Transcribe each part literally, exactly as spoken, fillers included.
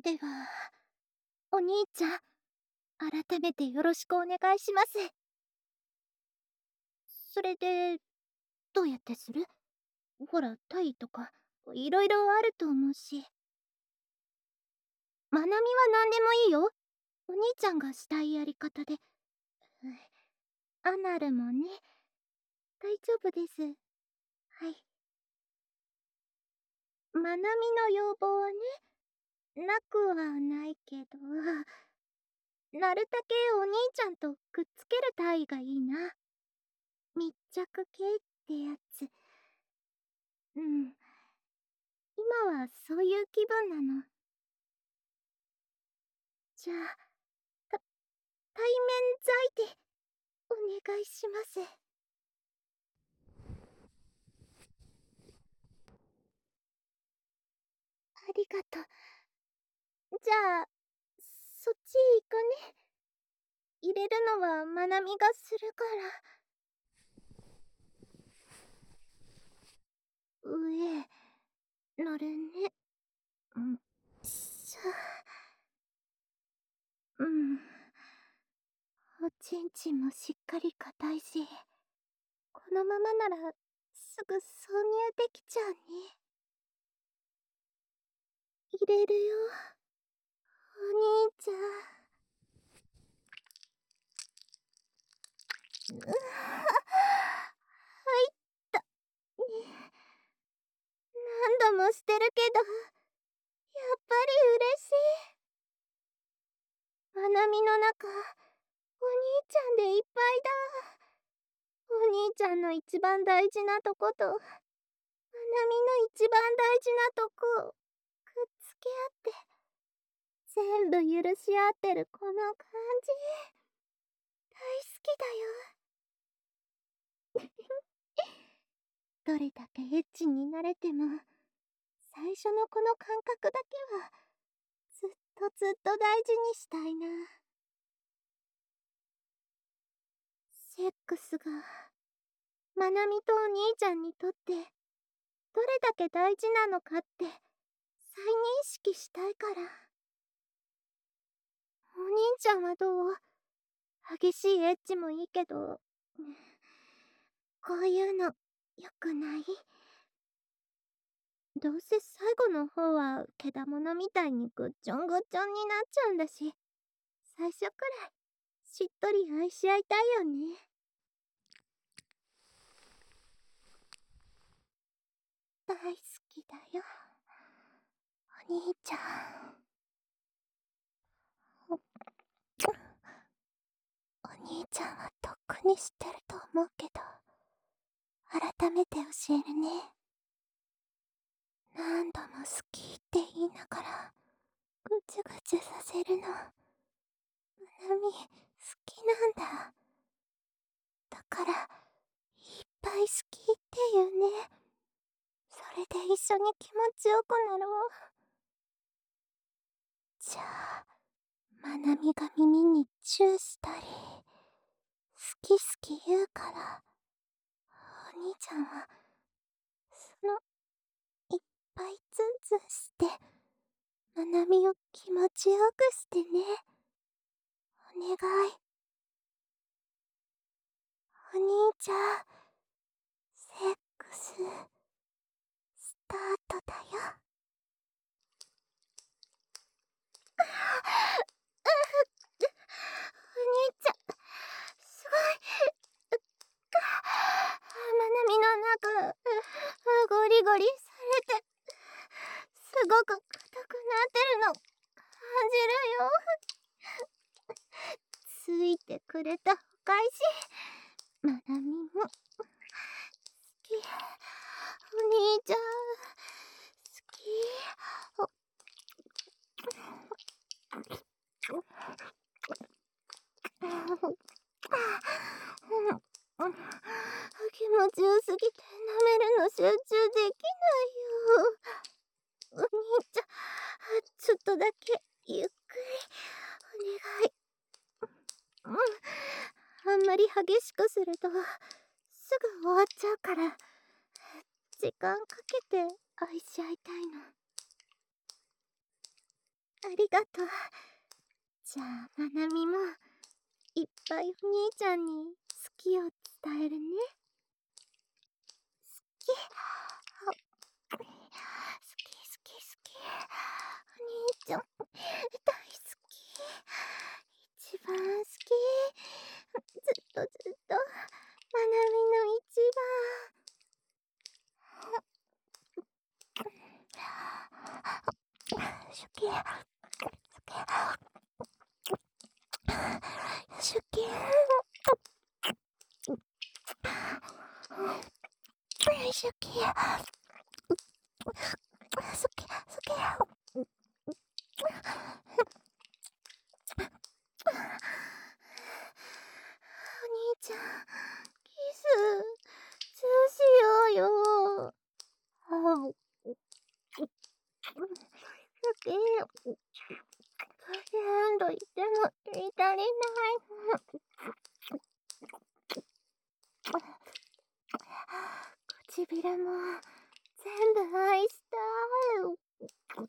では、お兄ちゃん、改めてよろしくお願いします。それで、どうやってする？ほら、タイとか、いろいろあると思うし。まなみは何でもいいよ。お兄ちゃんがしたいやり方で。アナルもね、大丈夫です。はい。まなみの要望はね、なくはないけど、なるだけお兄ちゃんとくっつけるタイがいいな。密着系ってやつ。うん。今はそういう気分なの。じゃあ、た、対面在で、お願いします。ありがとう。じゃあ、そっち行くね。入れるのはまなみがするから。上、乗るね。うん、しゃ。うん。おちんちんもしっかり硬いし、このままならすぐ挿入できちゃうね。入れるよ、お兄ちゃん。うわ、入った。ね、何度もしてるけど、やっぱり嬉しい。まなみの中、お兄ちゃんでいっぱいだ。お兄ちゃんの一番大事なとこと、まなみの一番大事なとこをくっつけ合って、全部許し合ってるこの感じ、大好きだよ。どれだけエッチになれても、最初のこの感覚だけは、ずっとずっと大事にしたいな。セックスが、まなみとお兄ちゃんにとって、どれだけ大事なのかって、再認識したいから。お兄ちゃんはどう？激しいエッチもいいけど、こういうの、よくない？どうせ最後の方は、けだものみたいにぐっちょんぐっちょんになっちゃうんだし、最初くらい、しっとり愛し合いたいよね。大好きだよ、お兄ちゃん。お兄ちゃんはとっくに知ってると思うけど、改めて教えるね。何度も好きって言いながら、ぐちゅぐちゅさせるの、まなみ、好きなんだ。だから、いっぱい好きって言うね。それで一緒に気持ちよくなろう。じゃあ、まなみが耳にチューしたり、好き好き言うから、お兄ちゃんは、その、いっぱいツンツンして、まなみを気持ちよくしてね。お願い。お兄ちゃん、セックス、スタートだよ。お兄ちゃん、すごい。まなみの中、ゴリゴリされて、すごく硬くなってるの、感じるよ。ついてくれたお返し、まなみも、好き。お兄ちゃん、好き。気持ちよすぎて舐めるの集中できないよ。お兄ちゃん、ちょっとだけゆっくりお願い。うん、あんまり激しくするとすぐ終わっちゃうから、時間かけて愛し合いたいの。 ありがとう。じゃあ、まなみも、いっぱいお兄ちゃんに好きを伝えるね。好き。好き好き好き。お兄ちゃん、大好き。一番好き。ずっとずっと、まなみの一番。好き。好き。好き。好き。好き。好き。お兄ちゃん、キス、そうしようよ。あ、好き。何度言っても言い足りない。唇も全部愛したい。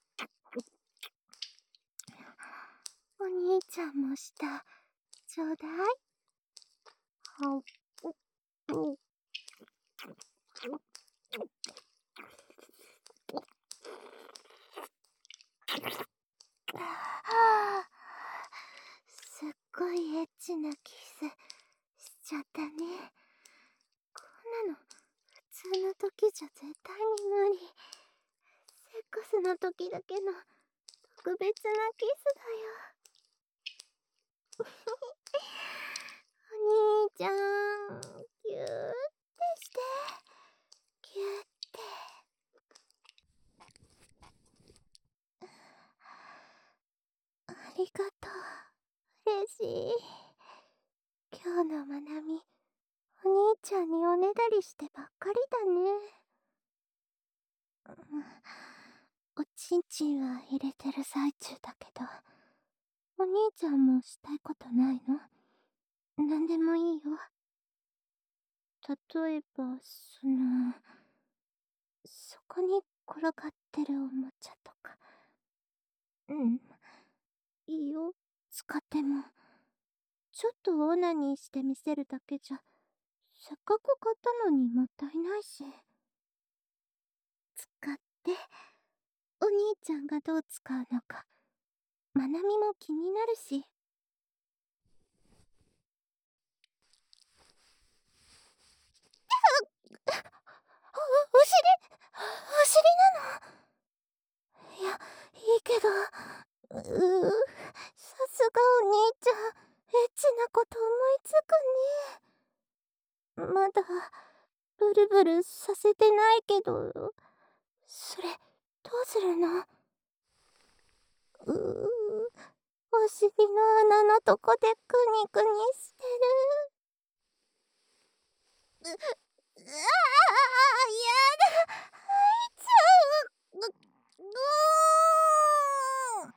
お兄ちゃんもしたちょうだい。はうすっごいエッチなキスしちゃったね。こんなの普通の時じゃ絶対に無理。セックスの時だけの特別なキスだよ。お兄ちゃん、ギューってして、ギューって。ありがとう。嬉しい。今日のまなみ、お兄ちゃんにおねだりしてばっかりだね。おちんちんは入れてる最中だけど、お兄ちゃんもしたいことないの？なんでもいいよ。例えば、その、そこに転がってるおもちゃとか。うん。いいよ。使っても。ちょっとオナニーしてみせるだけじゃ、せっかく買ったのにもったいないし。使って、お兄ちゃんがどう使うのか、まなみも気になるし。お、お尻、お尻なの？いや、いいけど、うー、さすがお兄ちゃん、エッチなこと思いつくね。まだ、ブルブルさせてないけど、それ、どうするの？うー、お尻の穴のとこでクニクニしてる。う、うわあ、やだ、入っちゃう。ぐ、ぐーん。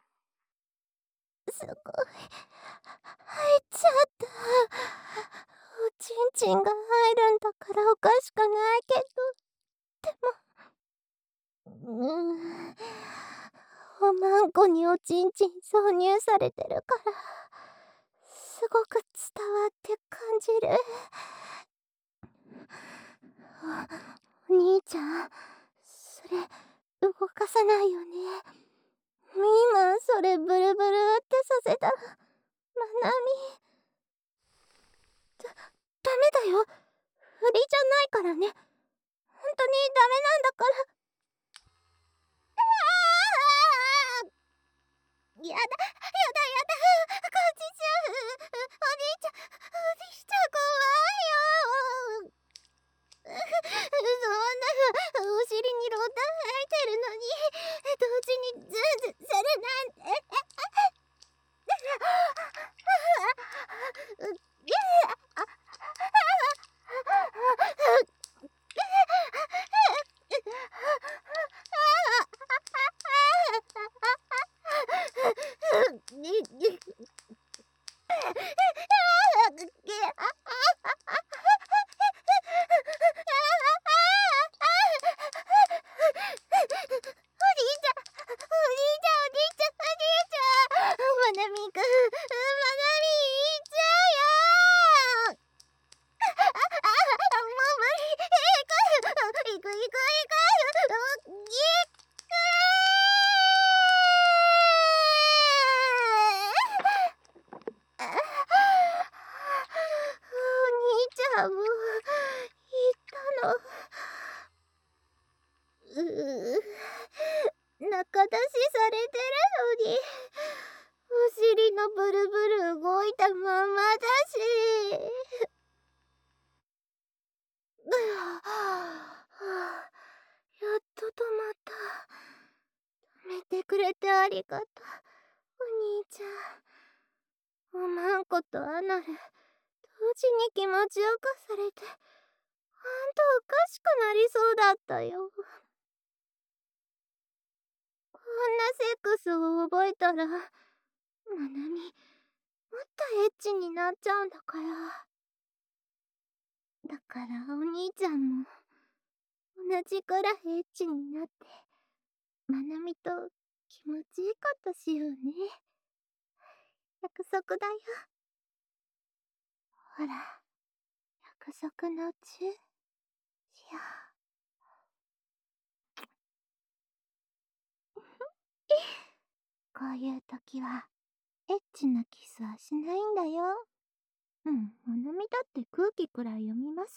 すごい、入っちゃった。おちんちんが入るんだからおかしくないけど、でも、うーん、おまんこにおちんちん挿入されてるから、すごく伝わって感じる。お、お兄ちゃん、それ、動かさないよね。今、それブルブルってさせたら、まなみ、だ、ダメだよ。振りじゃないからね。ほんとにダメなんだから。ああ、やだ、やだやだ、こっちちゃう。お兄ちゃん、お兄ちゃん怖いよ。そんな、お尻にローター入ってるのに、同時にズンズンするなんて。 ゃんも言ったの。うう仲出しされてるのにお尻のブルブル動いたままだし。はあ、やっと止まった。止めてくれてありがとう、お兄ちゃん。おまんことアナル、同時に気持ちよくされて、ほんとおかしくなりそうだったよ。こんなセックスを覚えたら、まなみ、もっとエッチになっちゃうんだから。だからお兄ちゃんも、同じくらいエッチになって、まなみと気持ちいいことしようね。約束だよ。ほら、約束のチューしよう。こういう時は、エッチなキスはしないんだよ。うん、まなみだって空気くらい読みます。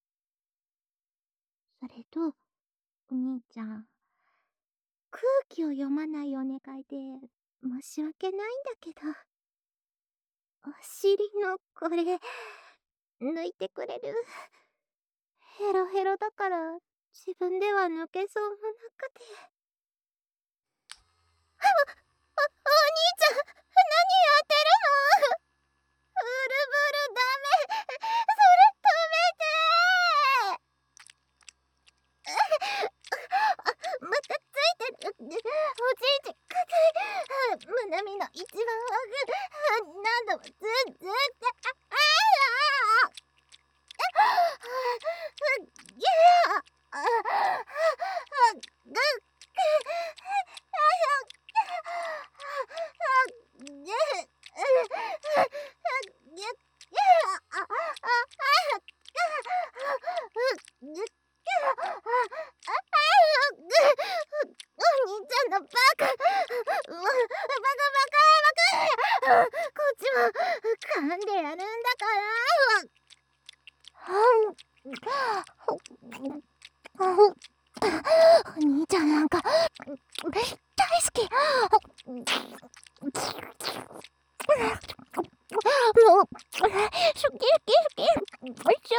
それと、お兄ちゃん、空気を読まないお願いで申し訳ないんだけど、お尻のこれ、抜いてくれる？ヘロヘロだから自分では抜けそうもなくて。お、お兄ちゃん、何やってるの？ブルブルダメ、それ止めて。またついてる。おじいちゃん、硬い。むなみの一番奥、何度もずっずって、ああぎゃあぐっお兄ちゃんのバカ、バカバカバカ、こっちも噛んでやるんだから。お兄ちゃんなんか大好き。もう好き好き好き好き。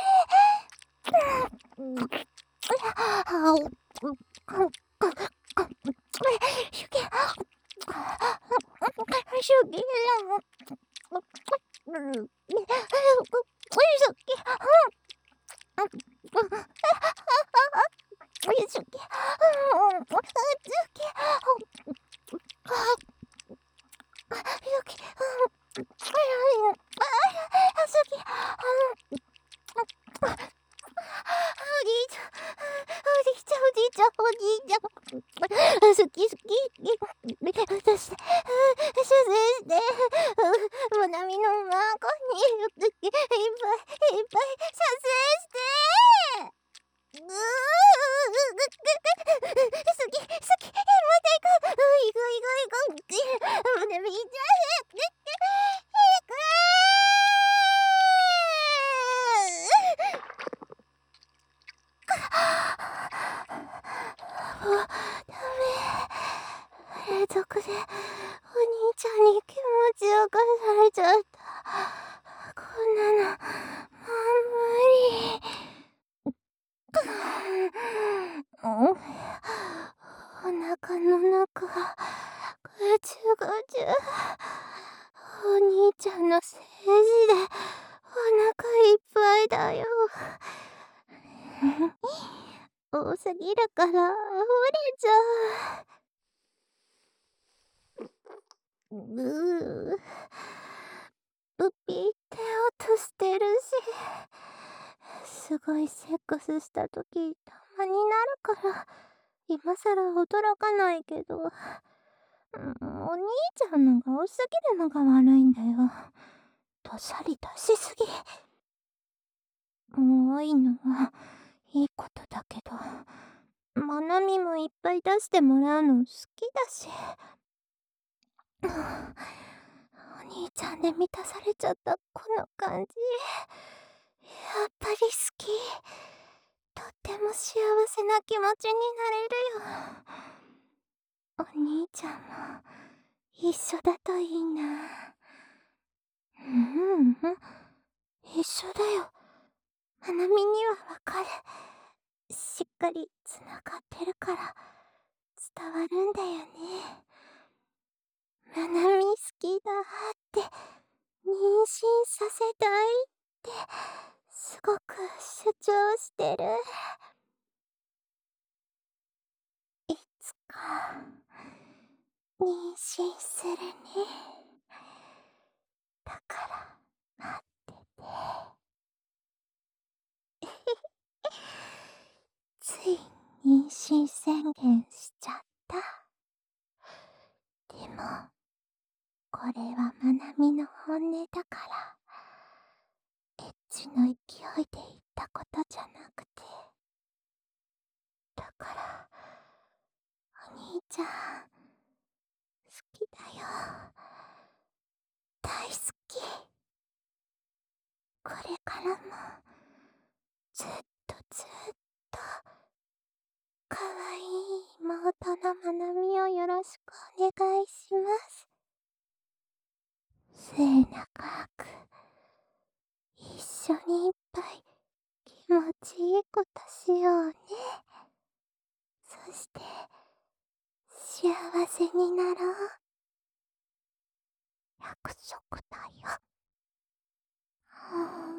好き好き。そして、出世して、もなみの孫にいっぱいいっぱい射精して。うー好き好き、また行こう。行こう行こう行こう。もなみちゃん、もうダメ。連続でお兄ちゃんに気持ちよくされちゃった。こんなのもう無理。お腹の中がぐちゅぐちゅ。お兄ちゃんのせいじでお腹いっぱいだよ。多すぎるから溢れちゃう。うープピ手音してるし、すごいセックスしたときたまになるから今さら驚かないけど、うん、お兄ちゃんのが多すぎるのが悪いんだよ。どさり出しすぎ。多いのはいいことだけど、まなみもいっぱい出してもらうの好きだし。お兄ちゃんで満たされちゃったこの感じ、 やっぱり好き。とっても幸せな気持ちになれるよ。お兄ちゃんも一緒だといいな。ううんうん、一緒だよ。まなみにはわかる。しっかりつながってるから伝わるんだよね。まなみ好きだって妊娠させたいってすごく主張してる。いつか妊娠するね。だから待ってて。つい妊娠宣言しちゃった。でもこれはまなみの本音だから、エッチの勢いで言ったことじゃなくて。だからお兄ちゃん好きだよ。大好き。これからもずっとずっとかわいい妹のまなみをよろしくお願いします。末永く一緒にいっぱい気持ちいいことしようね。そして幸せになろう。約束だよ。